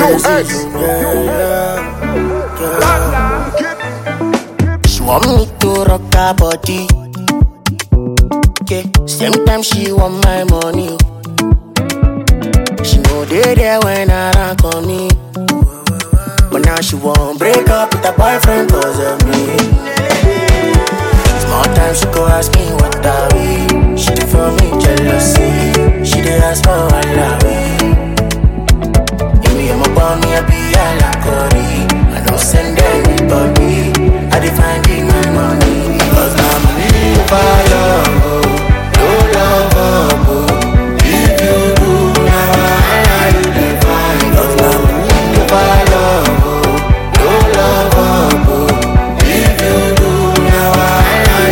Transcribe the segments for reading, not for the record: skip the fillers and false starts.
blessings. She want me to rock her body. Yeah, same time she want my money. She know they there when I rank on me. But now she won't break up with her boyfriend cause of me. Small time she go ask me what are we. She did for me jealousy. She did ask for all I Give me a mobile, me a be a la Cory. I don't send anybody. I define in my money. Cause my money if I love, no love, if you do now I define. Cause my money if I love, no love, if you do now I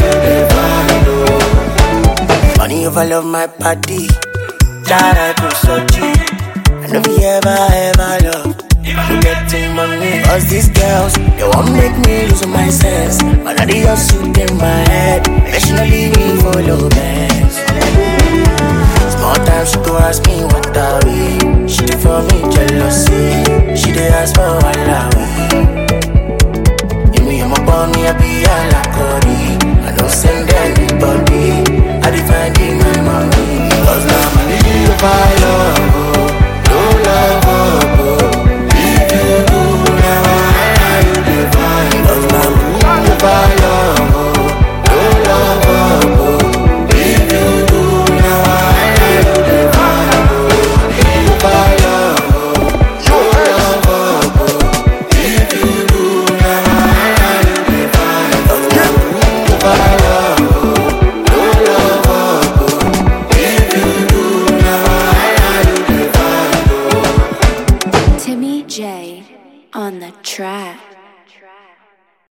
define. Money if I love my body, that I go so cheap. I know we ever love. I'm getting money. Cause these girls, they won't make me lose my sense. But now they all suit in my head. They shouldn't leave me for low bands. Small time she go ask me what are we. She did for me jealousy. She did ask for all I Give me a mobile, me a be a la Cory. I don't send anybody. I define in my money. Cause now money if I love. Timmy J on the track.